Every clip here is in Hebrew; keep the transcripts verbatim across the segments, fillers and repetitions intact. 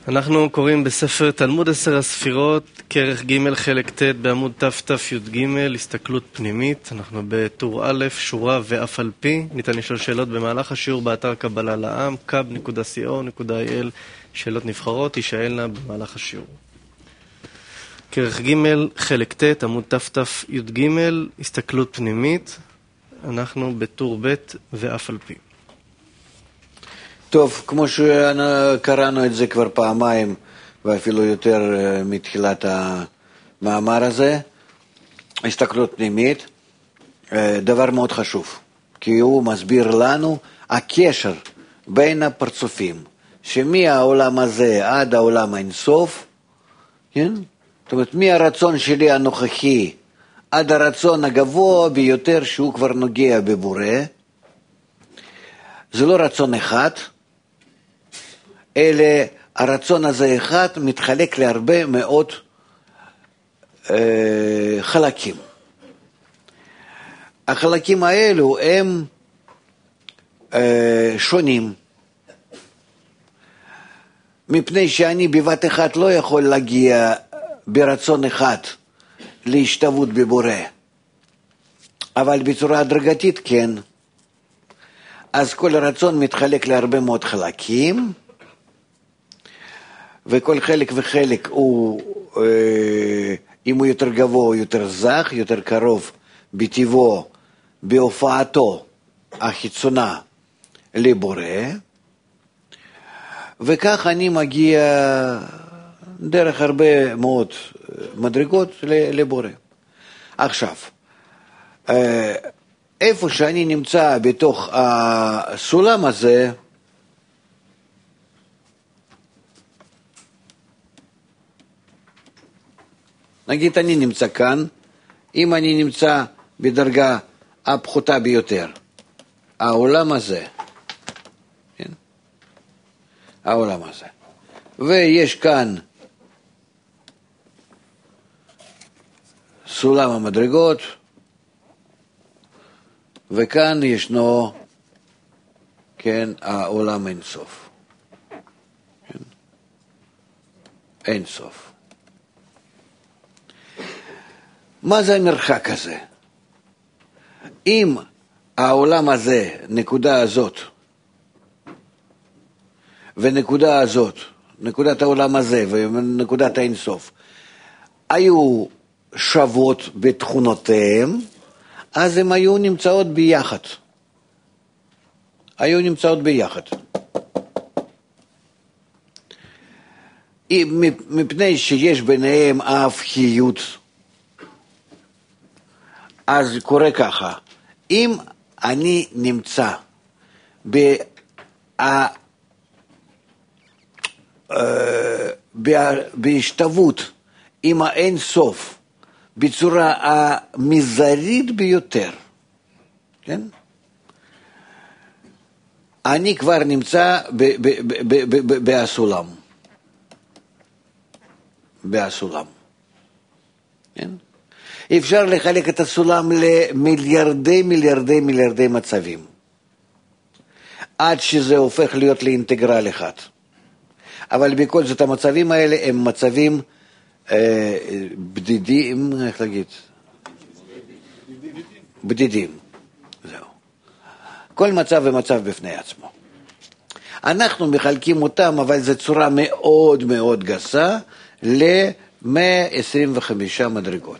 אנחנו קוראים בספר תלמוד עשר הספירות, כרך ג' חלק ט' בעמוד תת"י"ג, הסתכלות פנימית. אנחנו בטור א', שורה ואף על פי. ניתן לשאול שאלות במהלך השיעור באתר קבלה לעם, קאב נקודה סי או נקודה איי אל. שאלות נבחרות תישאלנה במהלך השיעור. כרך ג' חלק ט', עמוד תת"י"ג, הסתכלות פנימית. אנחנו בטור ב' ואף על פי. טוב, כמו שקראנו את זה כבר פעמיים, ואפילו יותר מתחילת המאמר הזה, הסתכלות פנימית, דבר מאוד חשוב, כי הוא מסביר לנו הקשר בין הפרצופים, שמהעולם הזה עד העולם האינסוף, כן? זאת אומרת, מהרצון שלי הנוכחי עד הרצון הגבוה ביותר שהוא כבר נוגע בבורא, זה לא רצון אחד, אלא הרצון הזה אחד מתחלק להרבה מאוד אה, חלקים. החלקים האלו הם אה, שונים, מפני שאני בבת אחת לא יכול להגיע ברצון אחד להשתוות בבורא, אבל בצורה הדרגתית כן. אז כל הרצון מתחלק להרבה מאוד חלקים, וכל חלק וחלק הוא, אם הוא יותר גבוה, הוא יותר זך, יותר קרוב בטבעו, בהופעתו החיצונה לבורא, וכך אני מגיע דרך הרבה מאוד מדרגות לבורא. עכשיו, איפה שאני נמצא בתוך הסולם הזה, נגיד אני נמצא כאן, אם אני נמצא בדרגה הפחותה ביותר, העולם הזה, כן? העולם הזה, ויש כאן סולם המדרגות, וכאן ישנו, כן, העולם אין סוף. כן? אין סוף. מה זה המרחק הזה? אם העולם הזה, נקודה הזאת, ונקודה הזאת, נקודת העולם הזה ונקודת האין סוף, היו שוות בתכונותיהם, אז הם היו נמצאות ביחד. היו נמצאות ביחד. מפני שיש ביניהם ההפכיות, אז קורה ככה, אם אני נמצא בהשתוות עם האין סוף, בצורה המזערית ביותר, כן? אני כבר נמצא בסולם. בסולם. כן? אפשר לחלק את הסולם למיליארדי מיליארדי מיליארדי מצבים, עד שזה הופך להיות לאינטגרל אחד. אבל בכל זאת המצבים האלה הם מצבים אה, בדידים, איך להגיד? בדידים. זהו. כל מצב ומצב בפני עצמו. אנחנו מחלקים אותם, אבל זו צורה מאוד מאוד גסה, ל-מאה עשרים וחמש מדרגות.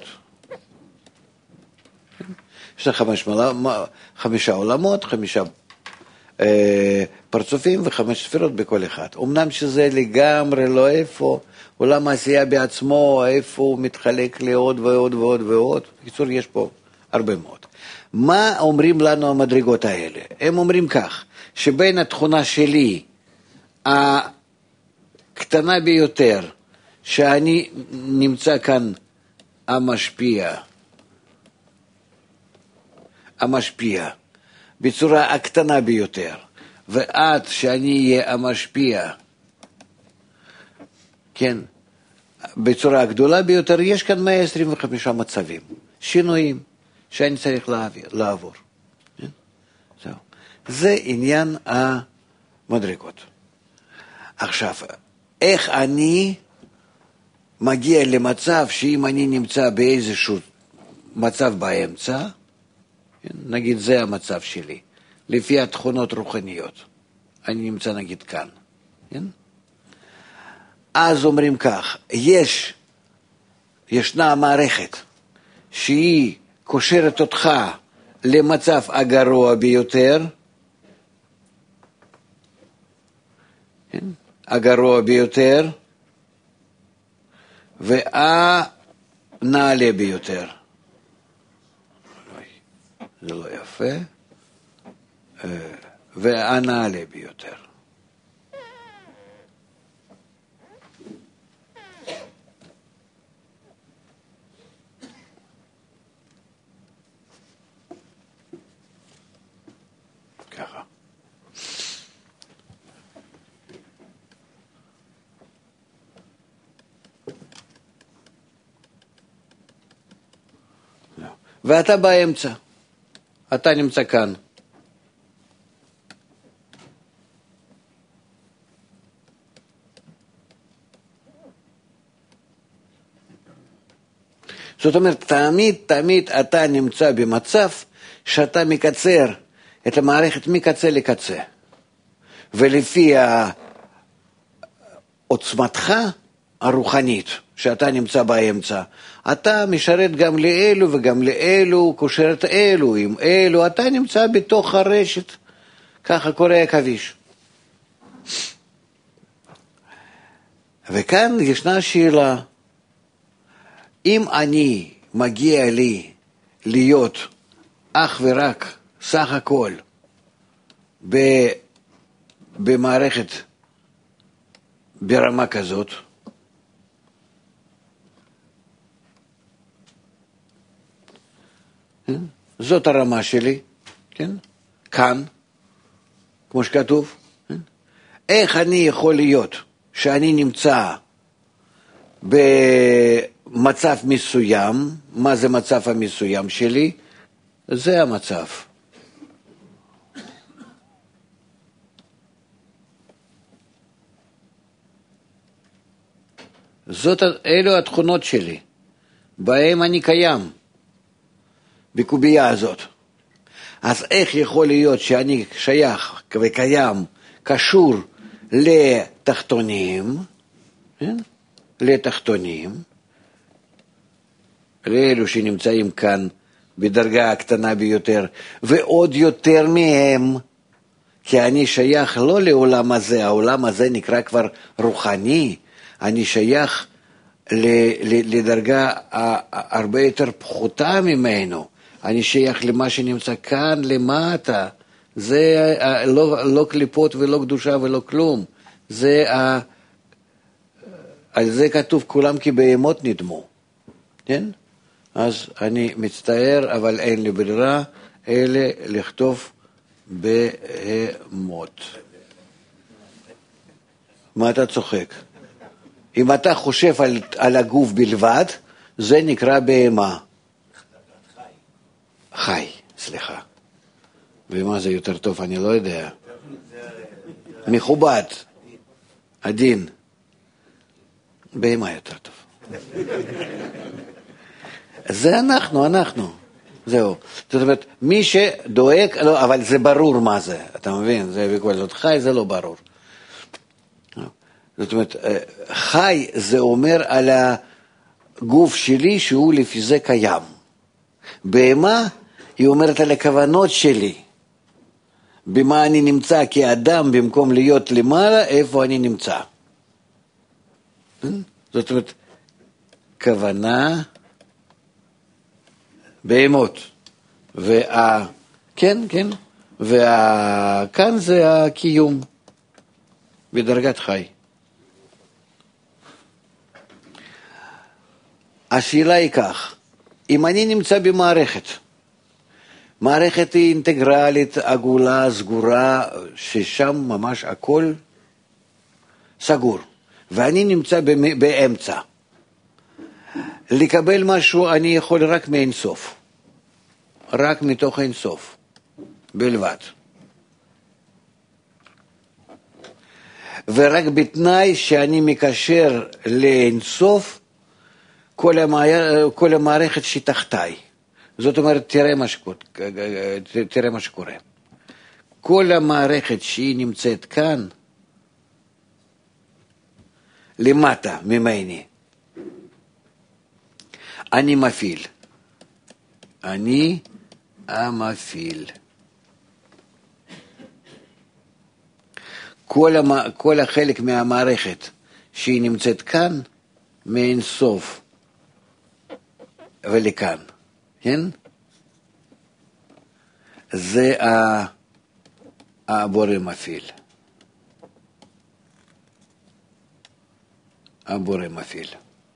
יש לך חמש, חמישה עולמות, חמישה אה, פרצופים וחמש ספירות בכל אחד. אמנם שזה לגמרי לא איפה, עולם העשייה בעצמו, איפה הוא מתחלק לעוד ועוד ועוד ועוד. בקיצור, יש פה הרבה מאוד. מה אומרים לנו המדרגות האלה? הם אומרים כך, שבין התכונה שלי, הקטנה ביותר, שאני נמצא כאן המשפיע, המשפיע, בצורה הקטנה ביותר, ועד שאני אהיה המשפיע, כן, בצורה הגדולה ביותר, יש כאן מאה עשרים וחמישה מצבים, שינויים, שאני צריך להעביר, לעבור. כן? זהו. זה עניין המדרגות. עכשיו, איך אני מגיע למצב שאם אני נמצא באיזשהו מצב באמצע, נגיד זה המצב שלי, לפי התכונות רוחניות, אני נמצא נגיד כאן, כן? אז אומרים כך, יש, ישנה מערכת שהיא קושרת אותך למצב הגרוע ביותר, כן? הגרוע ביותר, והנעלה ביותר. זה לא יפה. והנעלה ביותר. ככה. ואתה באמצע. אתה נמצא כאן. זאת אומרת, תמיד, תמיד אתה נמצא במצב שאתה מקצר את המערכת מקצה לקצה. ולפי עוצמתך הרוחנית, שאתה נמצא באמצע, אתה משרת גם לאלו וגם לאלו, קושר את אלו עם אלו, אתה נמצא בתוך הרשת, ככה קורא הכביש. וכאן ישנה שאלה, אם אני מגיע לי להיות אך ורק סך הכל במערכת ברמה כזאת, זאת הרמה שלי, כן? כאן, כמו שכתוב, כן? איך אני יכול להיות שאני נמצא במצב מסוים, מה זה מצב המסוים שלי? זה המצב. זאת, אלו התכונות שלי, בהם אני קיים. בקובייה הזאת. אז איך יכול להיות שאני שייך וקיים, קשור לתחתונים, כן? לתחתונים, לאלו שנמצאים כאן בדרגה הקטנה ביותר, ועוד יותר מהם, כי אני שייך לא לעולם הזה, העולם הזה נקרא כבר רוחני, אני שייך לדרגה הרבה יותר פחותה ממנו, אני שייך למה שנמצא כאן למטה, זה לא, לא קליפות ולא קדושה ולא כלום, זה, על זה כתוב כולם כי בהמות נדמו, כן? אז אני מצטער, אבל אין לי ברירה, אלא לכתוב בהמות. מה אתה צוחק? אם אתה חושב על, על הגוף בלבד, זה נקרא בהמה. חי, סליחה. ומה זה יותר טוב, אני לא יודע. מכובד, עדין. בהמה יותר טוב. זה אנחנו, אנחנו. זהו. זאת אומרת, מי שדואג, לא, אבל זה ברור מה זה, אתה מבין? זה בכל זאת חי, זה לא ברור. זאת אומרת, חי זה אומר על הגוף שלי שהוא לפי זה קיים. בהמה היא אומרת על הכוונות שלי. במה אני נמצא כאדם במקום להיות למעלה, איפה אני נמצא. זאת אומרת, כוונה, בהמות. וה... כן, כן. וכאן זה הקיום. בדרגת חי. השאלה היא כך, אם אני נמצא במערכת, מערכת היא אינטגרלית, עגולה, סגורה, ששם ממש הכל סגור, ואני נמצא באמצע. לקבל משהו אני יכול רק מאינסוף, רק מתוך אינסוף, בלבד. ורק בתנאי שאני מקשר לאינסוף כל, המער, כל המערכת שתחתיי. זאת אומרת, תראה מה שקורה. תראה מה שקורה. כל המערכת שהיא נמצאת כאן, למטה ממני, אני מפעיל. אני המפעיל. כל, המ... כל החלק מהמערכת שהיא נמצאת כאן, מאין סוף ולכאן, כן? זה הבורא מפעיל. הבורא מפעיל.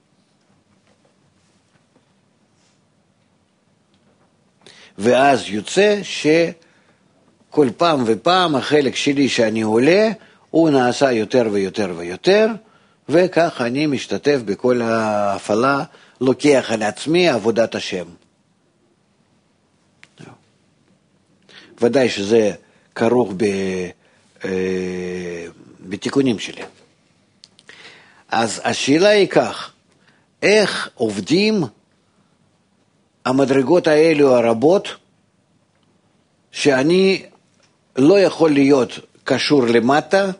ואז יוצא שכל פעם ופעם החלק שלי שאני עולה, הוא נעשה יותר ויותר ויותר, וכך אני משתתף בכל ההפעלה, לוקח על עצמי עבודת השם. ודאי שזה כרוך ב, אה, בתיקונים שלי. אז השאלה היא כך, איך עובדים המדרגות האלו הרבות, שאני לא יכול להיות קשור למטה,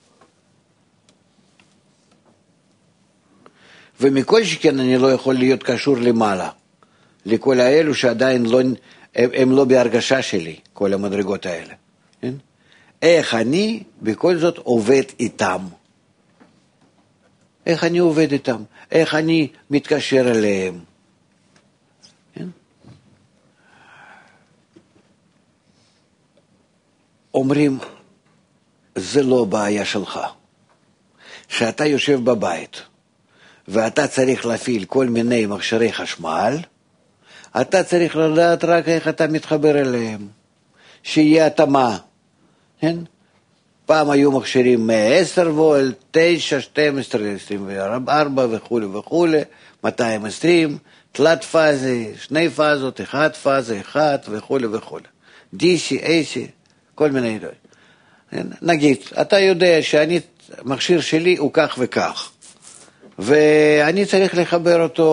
ומכל שכן אני לא יכול להיות קשור למעלה, לכל האלו שעדיין לא, הם לא בהרגשה שלי, כל המדרגות האלה. כן? איך אני בכל זאת עובד איתם? איך אני עובד איתם? איך אני מתקשר אליהם? כן? אומרים, זה לא בעיה שלך. שאתה יושב בבית, ואתה צריך להפעיל כל מיני מכשירי חשמל, אתה צריך לדעת רק איך אתה מתחבר אליהם. שיהיה התאמה. כן? פעם היו מכשירים מאה ועשר וולט, תשע, שתים עשרה, עשרים וארבע וכו' וכו', מאתיים ועשרים, תלת פאזה, שני פאזות, אחד פאזה, אחד וכו' וכו'. די סי, איי סי, כל מיני דברים. נגיד, אתה יודע שאני, מכשיר שלי הוא כך וכך, ואני צריך לחבר אותו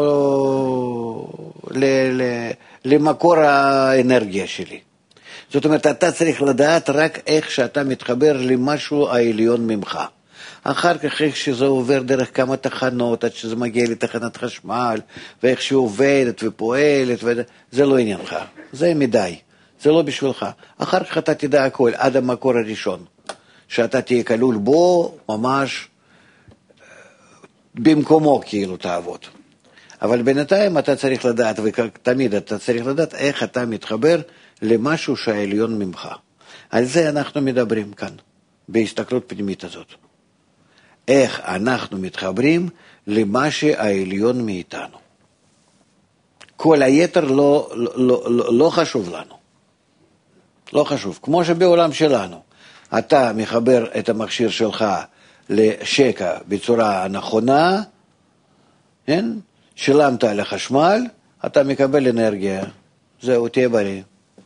ל, ל, למקור האנרגיה שלי. זאת אומרת, אתה צריך לדעת רק איך שאתה מתחבר למשהו העליון ממך. אחר כך איך שזה עובר דרך כמה תחנות, עד שזה מגיע לתחנת חשמל, ואיך שהיא עובדת ופועלת, זה לא עניינך. זה מדי. זה לא בשבילך. אחר כך אתה תדע הכל, עד המקור הראשון. שאתה תהיה כלול בו, ממש במקומו כאילו תעבוד. אבל בינתיים אתה צריך לדעת, ותמיד אתה צריך לדעת איך אתה מתחבר למשהו שהעליון ממך. על זה אנחנו מדברים כאן, בהסתכלות פנימית הזאת. איך אנחנו מתחברים למה שהעליון מאיתנו. כל היתר לא, לא, לא, לא חשוב לנו. לא חשוב. כמו שבעולם שלנו, אתה מחבר את המכשיר שלך לשקע בצורה נכונה, כן? שילמת על החשמל, אתה מקבל אנרגיה. זהו, תהיה בריא.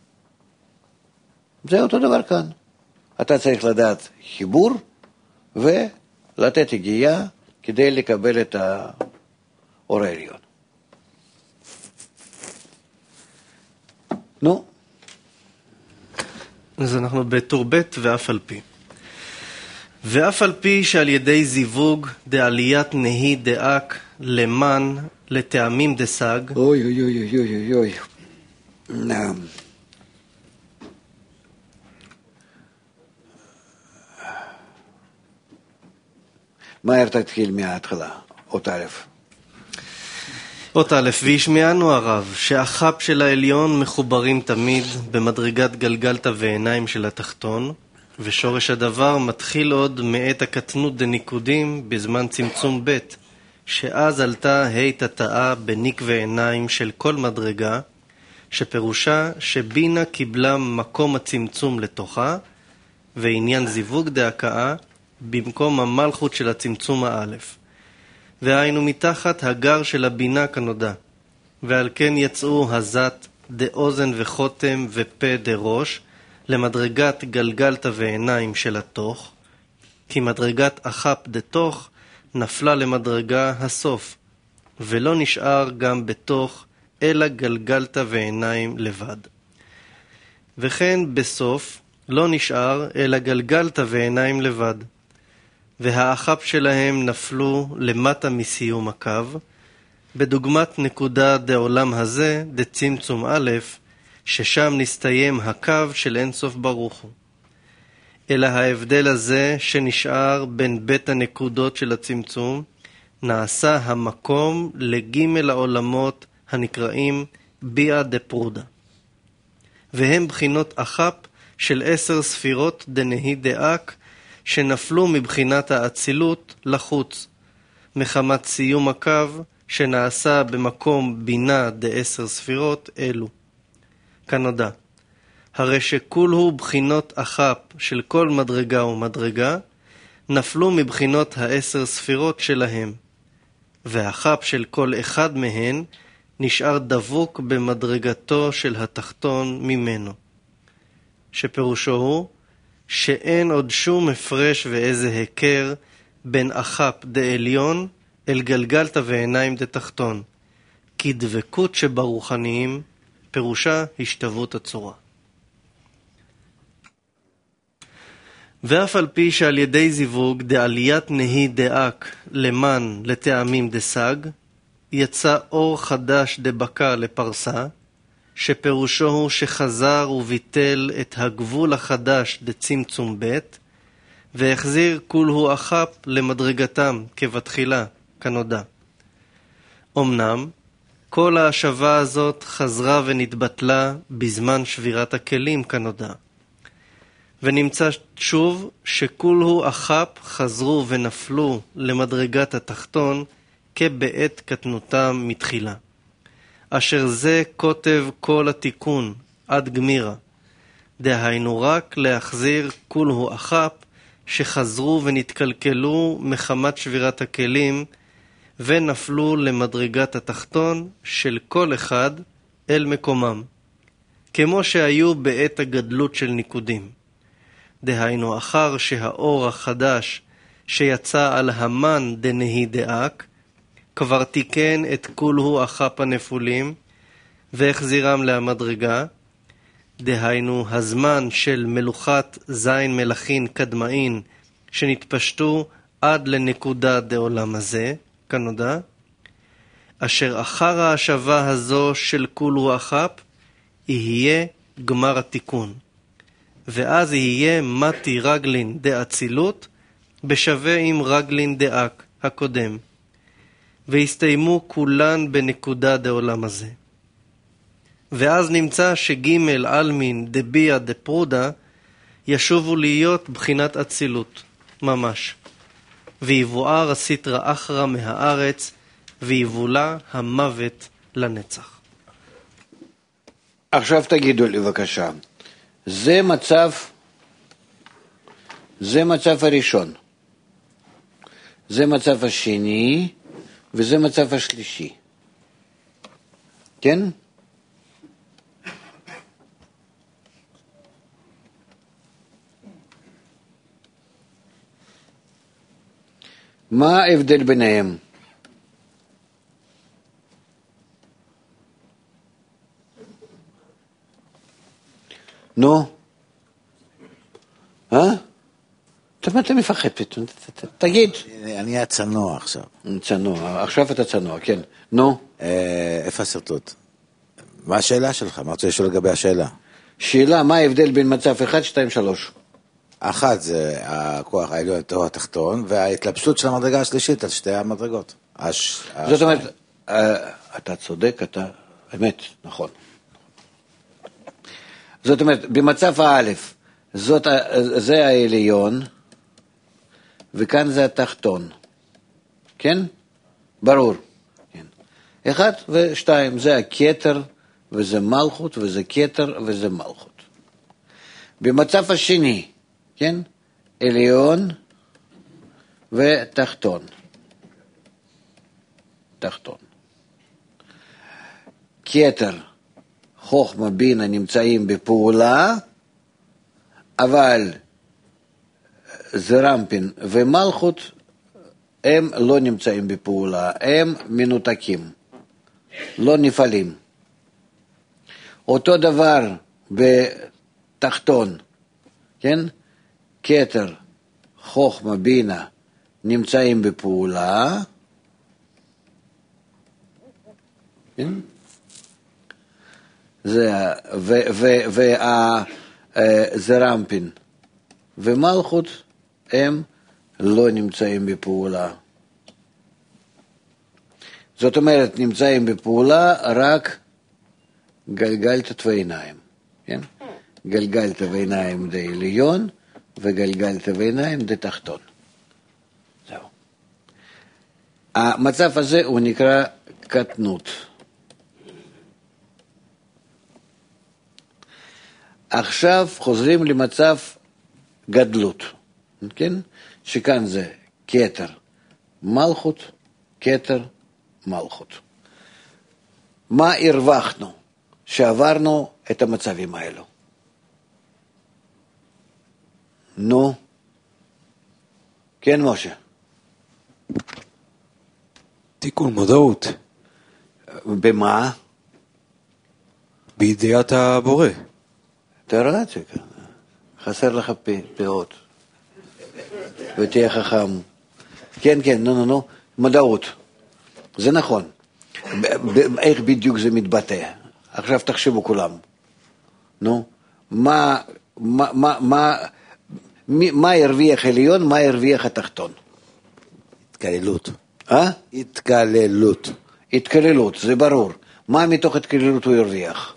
זה אותו דבר כאן. אתה צריך לדעת חיבור ולתת הגיעה כדי לקבל את האור העליון. נו. אז אנחנו בטור ב' ואף על פי. ואף על פי שעל ידי זיווג דעליית נהי דאק למען לטעמים דסג. אוי אוי אוי אוי אוי אוי. מהר תתחיל מההתחלה, אות א'. אות א', וישמענו הרב, שהחב של העליון מחוברים תמיד במדרגת גלגלתא ועיניים של התחתון, ושורש הדבר מתחיל עוד מעת הקטנות דניקודים בזמן צמצום ב', שאז עלתה ה' תתאה בניק ועיניים של כל מדרגה, שפירושה שבינה קיבלה מקום הצמצום לתוכה, ועניין זיווג דהקאה במקום המלכות של הצמצום האלף. והיינו מתחת הגר של הבינה כנודע, ועל כן יצאו הזת דאוזן וחותם ופה דראש, למדרגת גלגלתא ועיניים של התוך, כי מדרגת אחפ דתוך נפלה למדרגה הסוף, ולא נשאר גם בתוך, אלא גלגלת ועיניים לבד. וכן בסוף לא נשאר, אלא גלגלת ועיניים לבד. והאחפ שלהם נפלו למטה מסיום הקו, בדוגמת נקודה דעולם הזה, דצמצום א', ששם נסתיים הקו של אינסוף ברוך הוא. אלא ההבדל הזה שנשאר בין בית הנקודות של הצמצום, נעשה המקום לגימל העולמות הנקראים ביאה דפרודה. והם בחינות אחפ של עשר ספירות דנהי דאק, שנפלו מבחינת האצילות לחוץ, מחמת סיום הקו שנעשה במקום בינה דעשר ספירות אלו. כנודע, הרי שכול הוא בחינות אחפ של כל מדרגה ומדרגה, נפלו מבחינות העשר ספירות שלהם, והאחפ של כל אחד מהן נשאר דבוק במדרגתו של התחתון ממנו. שפירושו הוא שאין עוד שום הפרש ואיזה היכר בין אחפ דעליון אל גלגלת ועיניים דתחתון, כי דבקות שברוחניים פירושה השתוות הצורה. ואף על פי שעל ידי זיווג דעליית נהי דאק למען לטעמים דסג, יצא אור חדש דבקה לפרסה, שפירושו הוא שחזר וביטל את הגבול החדש דצמצום ב', והחזיר כול הוא אחפ למדרגתם כבתחילה, כנודע. אמנם, כל ההשבה הזאת חזרה ונתבטלה בזמן שבירת הכלים, כנודע. ונמצא שוב שכול הוא אחפ חזרו ונפלו למדרגת התחתון כבעת קטנותם מתחילה. אשר זה כותב כל התיקון עד גמירה, דהיינו רק להחזיר כול הוא אחפ שחזרו ונתקלקלו מחמת שבירת הכלים ונפלו למדרגת התחתון של כל אחד אל מקומם, כמו שהיו בעת הגדלות של ניקודים. דהיינו אחר שהאור החדש שיצא על המן דנהי דאק, כבר תיקן את כול הוא אחפ הנפולים והחזירם להמדרגה, דהיינו הזמן של מלוכת זין מלאכין קדמאין שנתפשטו עד לנקודה דעולם הזה, כנודע, אשר אחר ההשבה הזו של כול הוא אחפ יהיה גמר התיקון, ואז יהיה מתי רגלין דאצילות בשווה עם רגלין דאק הקודם, והסתיימו כולן בנקודה דעולם הזה. ואז נמצא שגימל אלמין דביאה דפרודה ישובו להיות בחינת אצילות ממש, ויבואר הסטרא אחרא מהארץ, ויבולה המוות לנצח. עכשיו תגידו לי בבקשה, זה מצב, זה מצב הראשון, זה מצב השני, וזה מצב השלישי. כן? מה ההבדל ביניהם? נו? אה? למה אתה מפחד פתאום? תגיד. אני אהיה צנוע עכשיו. צנוע, עכשיו אתה צנוע, כן. נו? איפה השרטוט? מה השאלה שלך? מה רוצה לשאול לגבי השאלה? שאלה, מה ההבדל בין מצב אחד, שתיים, שלוש? אחת זה הכוח העליון או התחתון, וההתלבשות של המדרגה השלישית על שתי המדרגות. זאת אומרת, אתה צודק, אתה, אמת, נכון. זאת אומרת, במצב האלף, זאת, זה העליון, וכאן זה התחתון. כן? ברור. כן. אחד ושתיים, זה הכתר, וזה מלכות, וזה כתר, וזה מלכות. במצב השני, כן? עליון ותחתון. תחתון. כתר, חוכמה, בינה נמצאים בפעולה, אבל זרמפין ומלכות הם לא נמצאים בפעולה, הם מנותקים, לא נפעלים. אותו דבר בתחתון, כן? כתר, חוכמה, בינה נמצאים בפעולה, כן? זה, והזרמפין ומלכות הם לא נמצאים בפעולה. זאת אומרת, נמצאים בפעולה רק גלגלתא ועיניים, כן? גלגלתא ועיניים דה עליון וגלגלתא ועיניים דה תחתון. זהו. המצב הזה הוא נקרא קטנות. עכשיו חוזרים למצב גדלות, כן? שכאן זה כתר מלכות, כתר מלכות. מה הרווחנו שעברנו את המצבים האלו? נו, כן משה? תיקון מודעות. במה? בידיעת הבורא. תראה, חסר לך פאות. ותהיה חכם. כן, כן, נו, נו, נו, מודעות. זה נכון. איך בדיוק זה מתבטא? עכשיו תחשבו כולם. נו, מה, מה, מה, מה, מה הרוויח עליון, מה הרוויח התחתון? התקללות. אה? התקללות. התקללות, זה ברור. מה מתוך התקללות הוא הרוויח?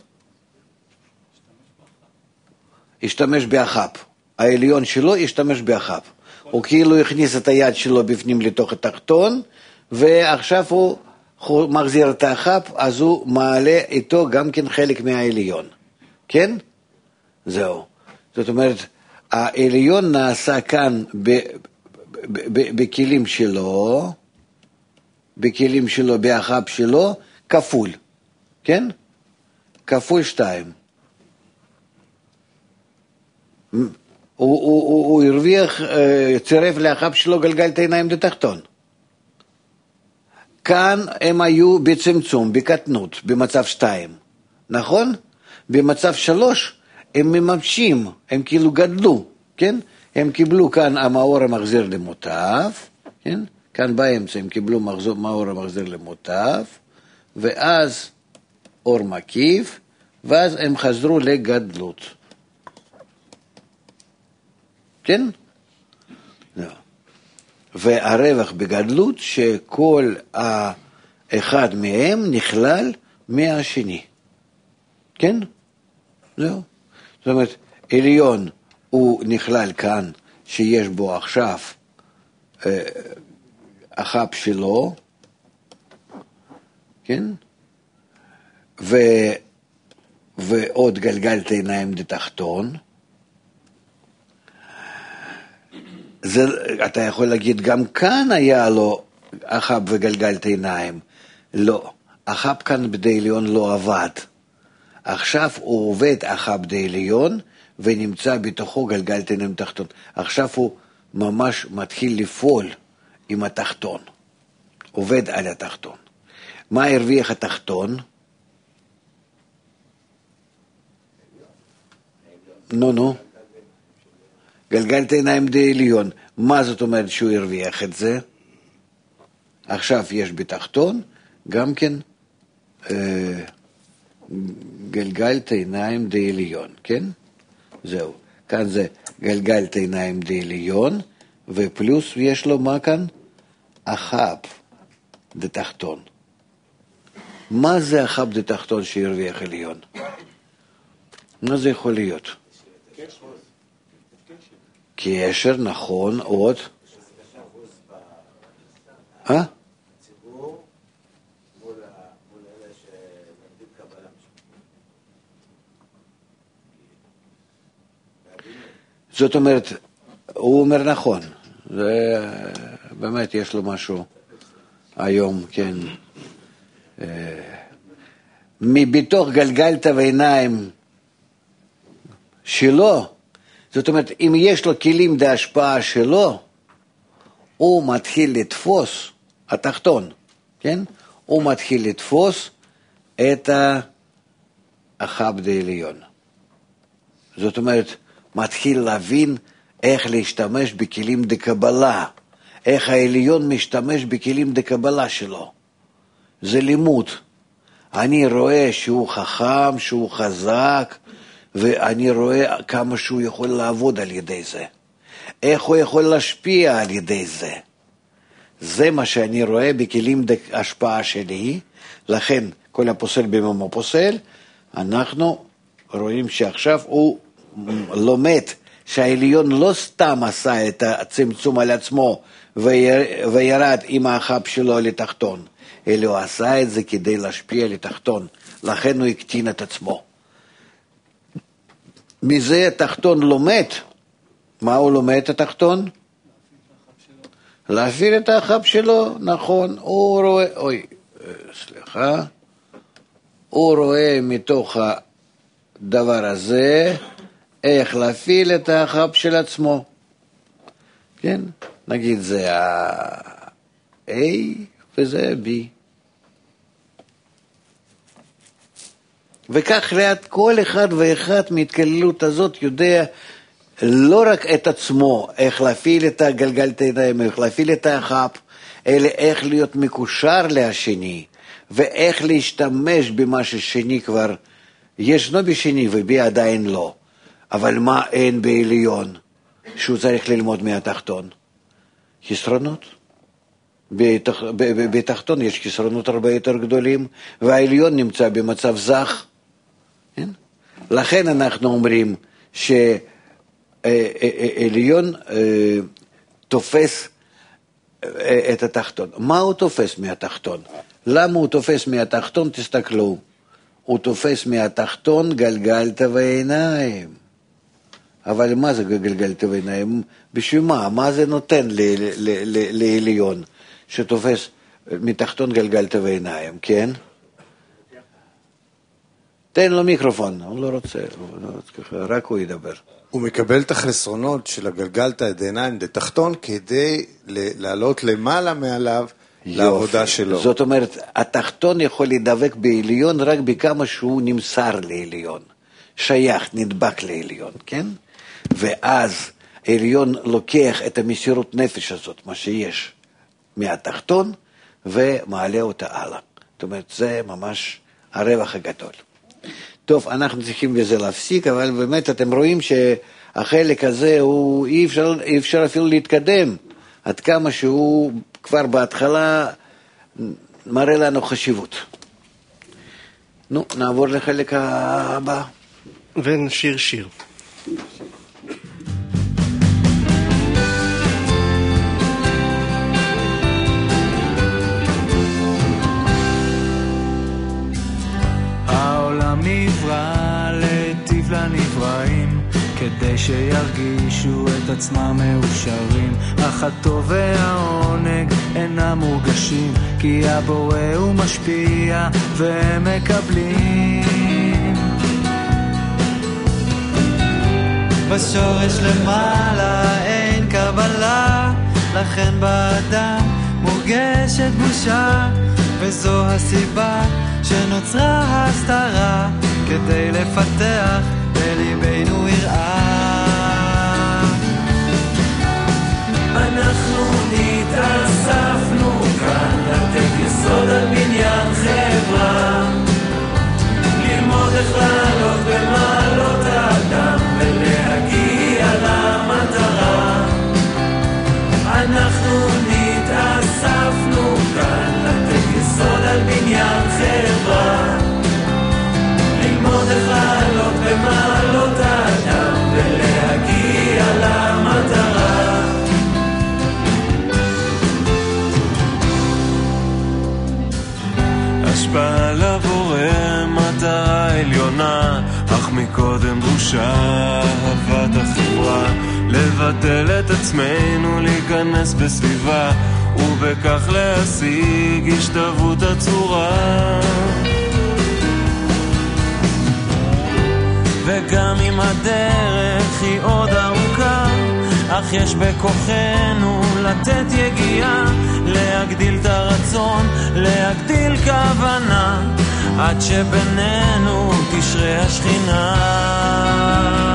השתמש באחף. העליון שלו השתמש באחף. הוא כאילו הכניס את היד שלו בפנים לתוך התחתון, ועכשיו הוא מחזיר את האחף, אז הוא מעלה איתו גם כן חלק מהעליון. כן? זהו. זאת אומרת, העליון נעשה כאן בכלים שלו, בכלים שלו, באחף שלו, כפול. כן? כפול שתיים. הוא, הוא, הוא, הוא הרוויח, צירף לאחף שלו גלגלת עיניים לתחתון. כאן הם היו בצמצום, בקטנות, במצב שתיים. נכון? במצב שלוש הם מממשים, הם כאילו גדלו, כן? הם קיבלו כאן המאור המחזיר למוטב, כן? כאן באמצע הם קיבלו מאור המחזיר למוטב, ואז אור מקיף, ואז הם חזרו לגדלות. כן? לא. והרווח בגדלות שכל אחד מהם נכלל מהשני. כן? זהו. זאת אומרת, עליון הוא נכלל כאן, שיש בו עכשיו אה, אחף שלו, כן? ו, ועוד גלגלת עיניים לתחתון, זה, אתה יכול להגיד, גם כאן היה לו אחב וגלגלת עיניים. לא, אחב כאן בדי עליון לא עבד. עכשיו הוא עובד אחב בדי עליון, ונמצא בתוכו גלגלת עיניים תחתון. עכשיו הוא ממש מתחיל לפעול עם התחתון. עובד על התחתון. מה הרוויח התחתון? נו, נו. גלגלת עיניים די עליון. מה זאת אומרת שהוא הרוויח את זה? עכשיו יש בתחתון גם כן אה, גלגלת עיניים די עליון, כן? זהו. כאן זה גלגלת עיניים די עליון, ופלוס יש לו מה כאן? אחב דתחתון. מה זה אחב דתחתון שהרוויח עליון? מה זה יכול להיות? קשר, נכון, עוד. אה? זאת אומרת, הוא אומר נכון. זה באמת יש לו משהו היום, כן. מבתוך גלגלת ועיניים שלו, זאת אומרת, אם יש לו כלים להשפעה שלו, הוא מתחיל לתפוס, התחתון, כן? הוא מתחיל לתפוס את החב דעליון. זאת אומרת, מתחיל להבין איך להשתמש בכלים דקבלה, איך העליון משתמש בכלים דקבלה שלו. זה לימוד. אני רואה שהוא חכם, שהוא חזק, ואני רואה כמה שהוא יכול לעבוד על ידי זה. איך הוא יכול להשפיע על ידי זה. זה מה שאני רואה בכלים ההשפעה שלי, לכן כל הפוסל במומו פוסל, אנחנו רואים שעכשיו הוא לומד שהעליון לא סתם עשה את הצמצום על עצמו וירד עם החב שלו לתחתון, אלא הוא עשה את זה כדי להשפיע לתחתון, לכן הוא הקטין את עצמו. מזה התחתון לומד, מה הוא לומד התחתון? להפעיל את החב שלו, נכון, הוא רואה, אוי, סליחה, הוא רואה מתוך הדבר הזה, איך להפעיל את החב של עצמו. כן, נגיד זה ה-A וזה B. וכך ליד כל אחד ואחד מהתקללות הזאת יודע לא רק את עצמו, איך להפעיל את הגלגלת הידיים, איך להפעיל את החב, אלא איך להיות מקושר לשני, ואיך להשתמש במה ששני כבר ישנו בשני ובי עדיין לא. אבל מה אין בעליון שהוא צריך ללמוד מהתחתון? חסרונות. בתח... בתחתון יש חסרונות הרבה יותר גדולים, והעליון נמצא במצב זך. כן? לכן אנחנו אומרים שעליון תופס את התחתון. מה הוא תופס מהתחתון? למה הוא תופס מהתחתון? תסתכלו. הוא תופס מהתחתון גלגלת ועיניים. אבל מה זה גלגלת ועיניים? בשביל מה? מה זה נותן לעליון שתופס מתחתון גלגלת ועיניים? כן? תן לו מיקרופון, הוא לא רוצה, רק הוא ידבר. הוא מקבל את החסרונות של הגלגלת העיניים לתחתון כדי לעלות למעלה מעליו לעבודה שלו. זאת אומרת, התחתון יכול לדבק בעליון רק בכמה שהוא נמסר לעליון, שייך, נדבק לעליון, כן? ואז עליון לוקח את המסירות נפש הזאת, מה שיש מהתחתון, ומעלה אותה הלאה. זאת אומרת, זה ממש הרווח הגדול. טוב, אנחנו צריכים בזה להפסיק, אבל באמת אתם רואים שהחלק הזה הוא אי אפשר, אי אפשר אפילו להתקדם, עד כמה שהוא כבר בהתחלה מראה לנו חשיבות. נו, נעבור לחלק הבא. ונשיר שיר. העולם נברא לטיב לנבראים, כדי שירגישו את עצמם מאושרים, אך הטוב והעונג אינם מורגשים, כי הבורא הוא משפיע והם מקבלים. בשורש למעלה אין קבלה, לכן באדם מורגשת בושה, וזו הסיבה שנוצרה הסתרה, כדי לפתח בליבנו יראה. אנחנו נתאספנו כאן לתת יסוד על בניין חברה, ללמוד איך לעלות במעלות האדם ולהגיע למטרה. אנחנו נתאספנו כאן לתת יסוד על בניין חברה, ללמוד איך לעלות במעלות האדם ולהגיע למטרה. השפעה לבורא מטרה עליונה, אך מקודם דרושה אהבת החברה, לבטל את עצמנו, להיכנס בסביבה, ובכך להשיג השתוות הצורה. וגם אם הדרך היא עוד ארוכה, אך יש בכוחנו לתת יגיעה, להגדיל את הרצון, להגדיל כוונה, עד שבינינו תשרה השכינה.